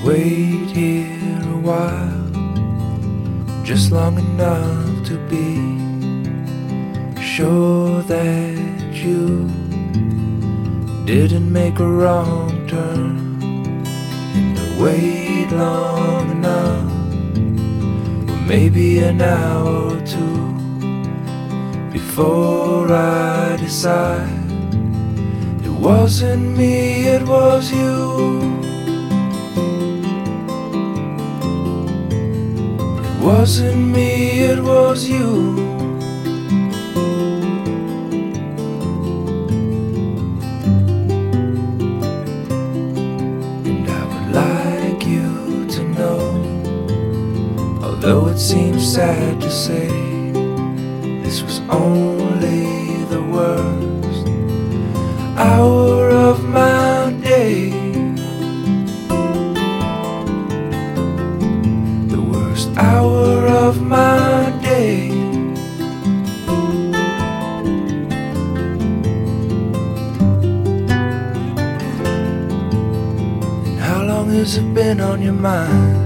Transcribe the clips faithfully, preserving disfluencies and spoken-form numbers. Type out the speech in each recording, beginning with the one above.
wait here a while, just long enough to be sure that you didn't make a wrong turn, and to wait long enough, or maybe an hour or two, before I decide it wasn't me, it was you. It wasn't me, it was you. And I would like you to know, although it seems sad to say, this was only the worst hour of my day. The worst hour of my day. And how long has it been on your mind?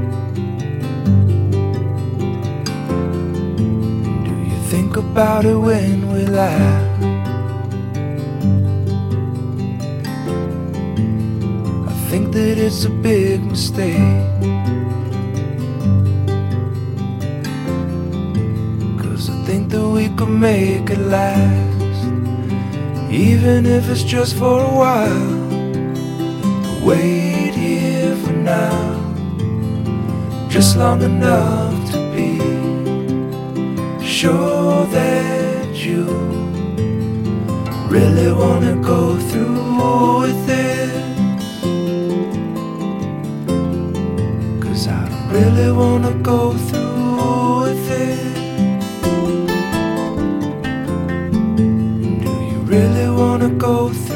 Think about it when we laugh. I think that it's a big mistake, 'cause I think that we could make it last, even if it's just for a while. Wait here for now, just long enough to be sure that you really wanna go through with this, 'cause I don't really wanna go through with it. Do you really wanna go through